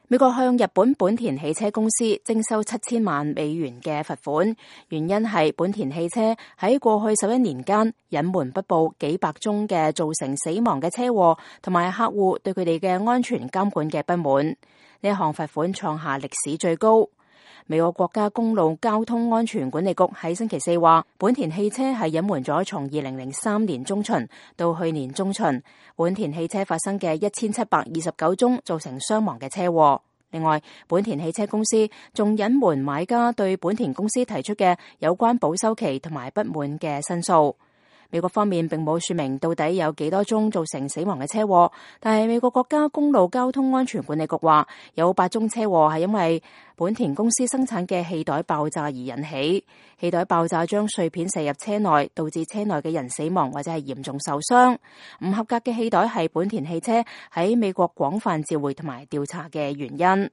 美國向日本本田汽車公司徵收7000萬美元嘅罰款，原因係本田汽車喺過去11年間隱瞞不報幾百宗嘅造成死亡嘅車禍，同埋客戶對佢哋嘅安全監管嘅不滿。呢項罰款創下歷史最高。美國國家公路交通安全管理局喺星期四話，本田汽車係隱瞞咗從2003年中旬到去年中旬，本田汽車發生嘅1729宗造成傷亡嘅車禍。另外，本田汽車公司仲隱瞞買家對本田公司提出嘅有關保修期同埋不滿嘅申訴。美國方面並冇說明到底有幾多宗造成死亡嘅車禍，但係美國國家公路交通安全管理局話，有8宗車禍係因為本田公司生產嘅氣袋爆炸而引起。氣袋爆炸將碎片射入車內，導致車內嘅人死亡或者係嚴重受傷。唔合格嘅氣袋係本田汽車喺美國廣泛召回同埋調查嘅原因。